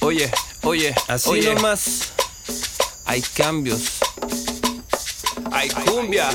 Oye, así nomás. Hay cambios. Hay cumbia.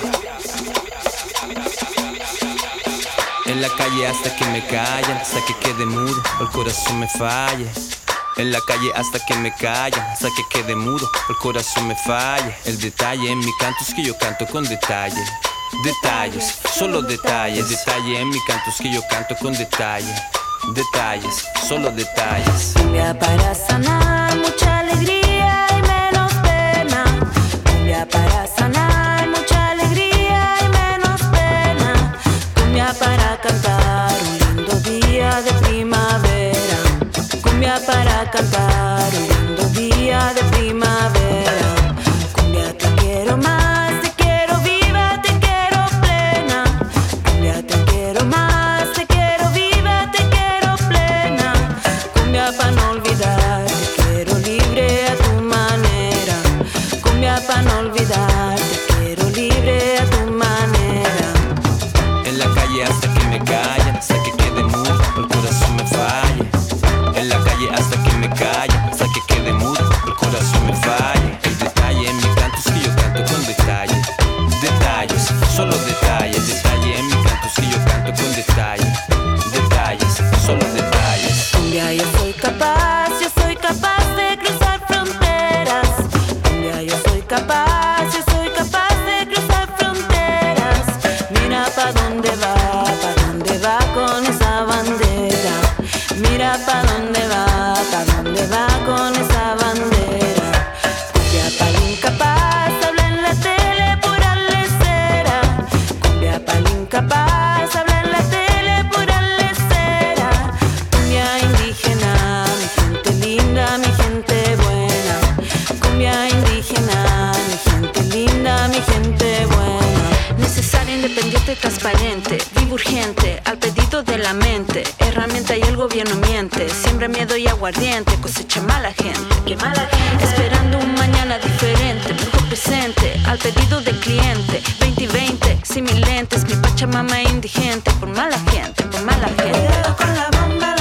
En la calle hasta que me callen, hasta que quede mudo, el corazón me falle. En la calle hasta que me callen, hasta que quede mudo, el corazón me falle. El detalle en mi canto es que yo canto con detalle. Detalles, solo detalles. Detalle en mi canto es que yo canto con detalle. Detalles, solo detalles. Cumbia para sanar mucha alegría y menos pena. Cumbia para sanar mucha alegría y menos pena. Cumbia para cantar un lindo día de primavera. Cumbia para cantar un lindo día de primavera. Cumbia te quiero más, te quiero viva, te quiero plena. Cumbia te quiero más, te quiero viva, te quiero plena. Cumbia pa' no olvidar, te quiero libre a tu manera. Cumbia pa' no olvidar, te quiero libre a tu manera. En la calle hasta que me callen, hasta que quede mudo, el corazón me falle. En la calle hasta que me callen, hasta que quede mudo, el corazón me falle. El detalle en mi canto es que yo canto con detalle. Detalles, solo detalles. Detalle en mi canto es que yo canto con detalle. Detalles, solo detalles. Cumbia yo soy capaz de cruzar fronteras. Cumbia yo soy capaz de cruzar fronteras. Mira pa' dónde va con esa bandera. Mira pa' dónde va con esa bandera. Cumbia pa'l incapaz, habla en la tele pura lecera. Cumbia pa'l incapaz, habla en la tele pura lecera. Cumbia indígena, mi gente linda, mi gente buena. Cumbia indígena, mi gente linda, mi gente buena. Necesaria, independiente, transparente, vivo urgente, al pedido de la mente. Herramienta y el gobierno miente, siembra miedo y aguardiente, cosecha mala gente. Qué mala gente. Esperando un mañana diferente, mejor presente, al pedido del cliente. 2020, sin mis lentes, mi pachamama indigente, por mala gente, por mala gente. Cuidado con la bomba.